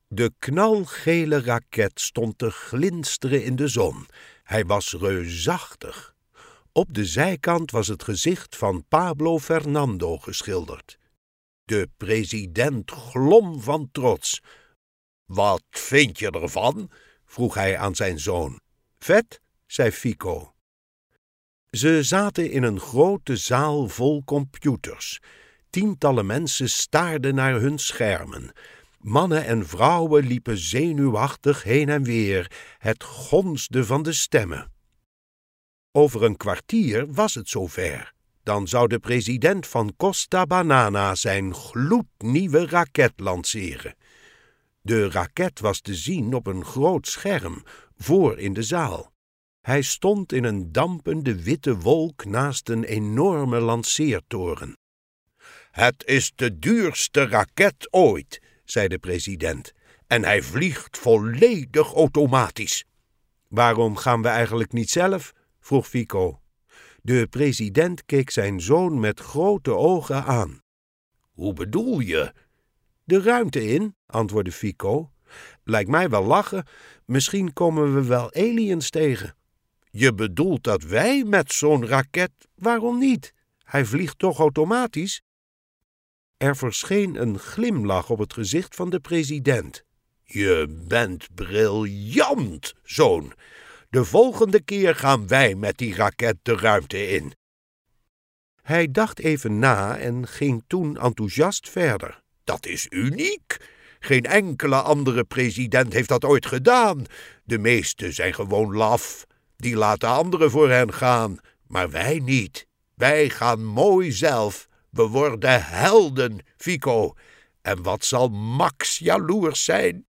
De knalgele raket stond te glinsteren in de zon. Hij was reusachtig. Op de zijkant was het gezicht van Pablo Fernando geschilderd. De president glom van trots. "Wat vind je ervan?" vroeg hij aan zijn zoon. "Vet," zei Fico. Ze zaten in een grote zaal vol computers. Tientallen mensen staarden naar hun schermen. Mannen en vrouwen liepen zenuwachtig heen en weer. Het gonsde van de stemmen. Over een kwartier was het zover. Dan zou de president van Costa Banana zijn gloednieuwe raket lanceren. De raket was te zien op een groot scherm, voor in de zaal. Hij stond in een dampende witte wolk naast een enorme lanceertoren. "Het is de duurste raket ooit," zei de president, "en hij vliegt volledig automatisch." "Waarom gaan we eigenlijk niet zelf?" vroeg Fico. De president keek zijn zoon met grote ogen aan. "Hoe bedoel je?" "De ruimte in," antwoordde Fico. "Lijkt mij wel lachen. Misschien komen we wel aliens tegen." "Je bedoelt dat wij met zo'n raket..." "Waarom niet? Hij vliegt toch automatisch?" Er verscheen een glimlach op het gezicht van de president. "Je bent briljant, zoon. De volgende keer gaan wij met die raket de ruimte in." Hij dacht even na en ging toen enthousiast verder. "Dat is uniek. Geen enkele andere president heeft dat ooit gedaan. De meesten zijn gewoon laf. Die laten anderen voor hen gaan. Maar wij niet. Wij gaan mooi zelf. We worden helden, Fico. En wat zal Max jaloers zijn?"